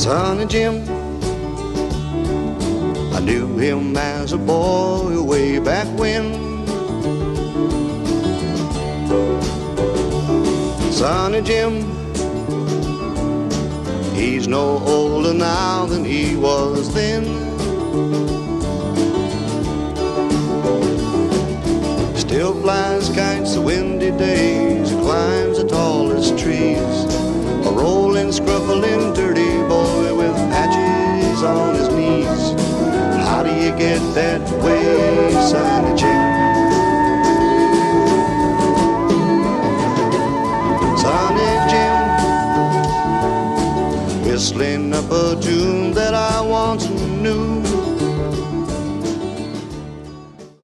Sonny Jim, I knew him as a boy way back when. Sonny Jim, he's no older now than he was then. Still flies kites the windy days, climbs the tallest trees, a rolling, scruffling, dirty boy with patches on his knees. How do you get that way, Sonny Jim? Sonny Jim, whistling up a tune that I